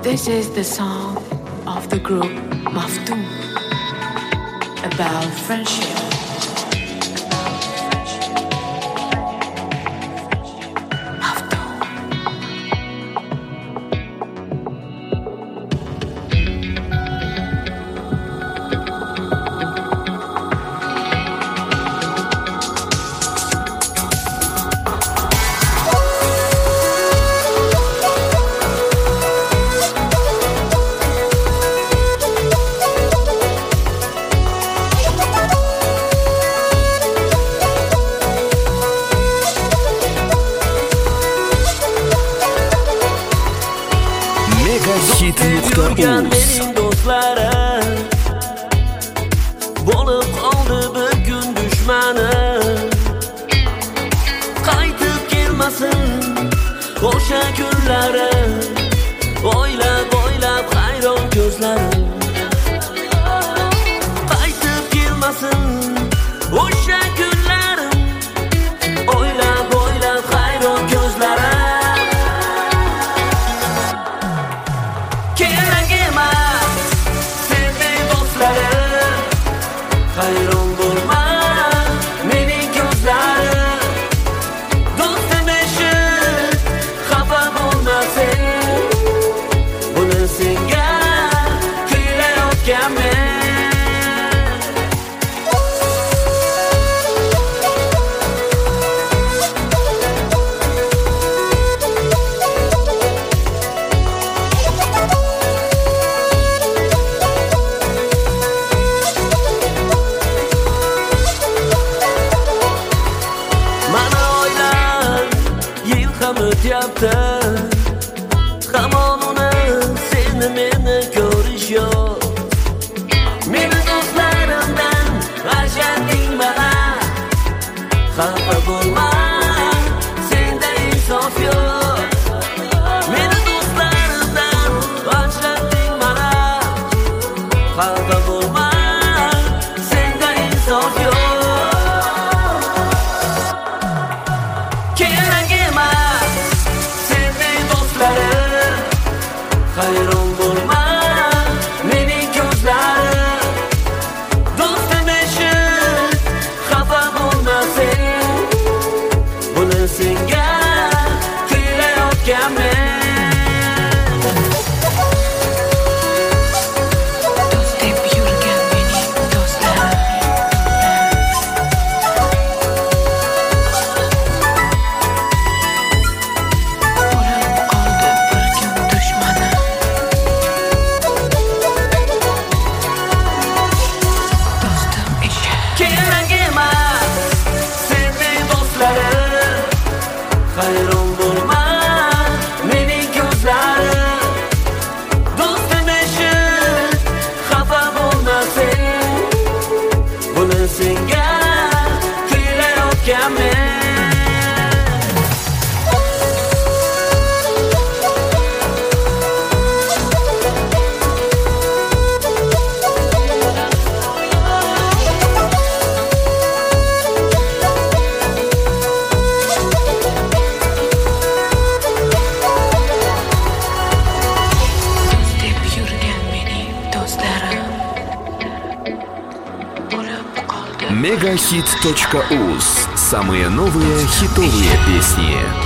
This is the song of the group Maftoum about friendship. Mening do'stlarim bo'lib qoldi bir kun dushmani. Qaytib kelmasin o'sha kunlarim, o'ylab hayron ko'zlarim. Qaytib kelmasin o'sha kunlarim, o'ylab hayron ko'zlarim. Hayron bo'lma mening ko'zlarim, do'stim eshit, xafa bo'lmasin. Buni senga kuylayotganman. Hamon uni seni meni ko'rish yo'q. Meni do'stlarimdan ajratding mana. Xafa bo'lma, senda insof yo'q. Meni do'stlarimdan ajratding mana. Xafa bo'lma, senda insof yo'q. Hayron bo'lma mening ko'zlarim, do'stim eshit, xafa bo'lmasin. Buni senga kuylayotganman. Hayron bo'lma mening ko'zlarim, do'stim eshit, xafa bo'lmasin. Buni senga kuylayotganman. Megahit.uz. Самые новые хитовые песни.